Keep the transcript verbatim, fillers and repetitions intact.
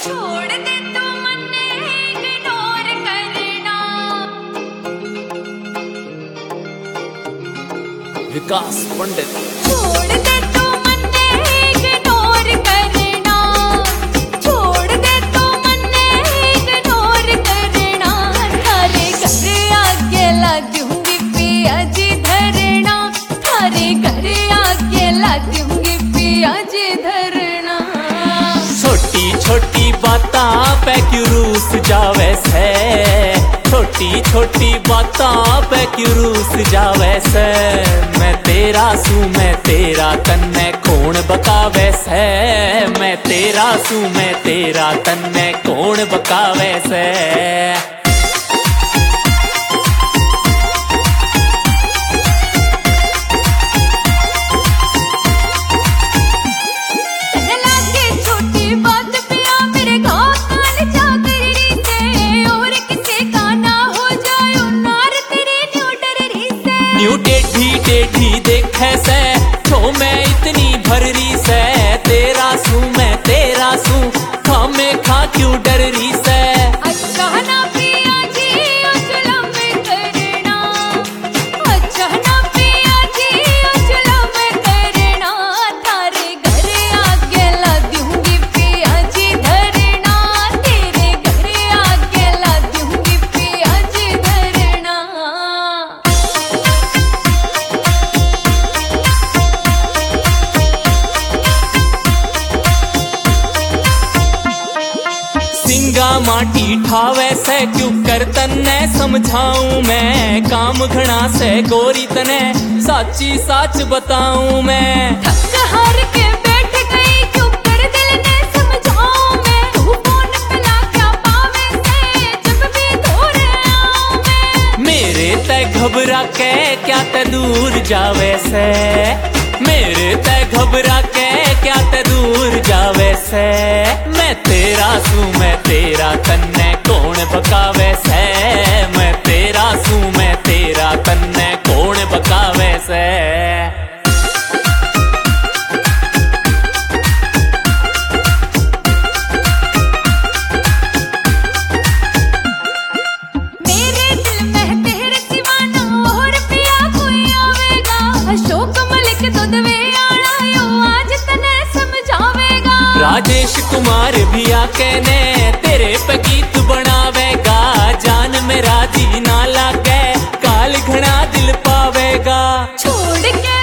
छोड़ दे तू मन्ने इग्नोर करना। विकास पंडित। छोड़ दे तू मन्ने इग्नोर करना, छोड़ दे तू मन्ने इग्नोर करना। थारे घर आगे लगूंगी पिया जी धरना, थारे घर आगे लगूंगी पिया जी धरना। छोटी छोटी बातां पे क्यों रूस जावे से, छोटी छोटी बातां पे क्यों रूस जावे से। मैं तेरा सू मैं तेरा तन्ने कौन बकावे से, मैं तेरा सू मैं तेरा तन्ने कौन बकावे से। न्यू टेढ़ी टेढ़ी देखे से तो मैं इतनी भररी से। तेरा सू मैं तेरा सू खामे खा क्यों डर रही से। अच्छा ना पिया जी जुलम करना, अच्छा ना पिया जी जुलम करना। थारे घर आगे ला दूंगी पिया जी धरना, तेरे घर आगे ला दूंगी पिया जी धरना। सिंगा माटी ठावे से क्यों कर तन्ने समझाऊं मैं। काम घना से गोरी तने साची साच बताऊं मैं। थक हार के बैठ गई क्यों कर दिल ने समझाऊं मैं। तू फोन पे ला क्या पावे से जब भी दूर आऊं मैं। मेरे ते घबरा के क्या ते दूर जावे से, मेरे ते घबरा के क्या ते दूर जावे से। मैं तेरा सू मैं तेरा तन्ने कौन बकावे से, मैं तेरा सू मैं तेरा तन्ने कौन बकावे से। मेरे दिल में तेरे सिवा ना और पिया कोई आवेगा। अशोक मलिक दुधवे आना यो आज तने समझावेगा। राजेश कुमार भी आके ने तेरे पे गीत बनावेगा। जान मेरा जी ना लागे काल घना दिल पावेगा। छोड़ के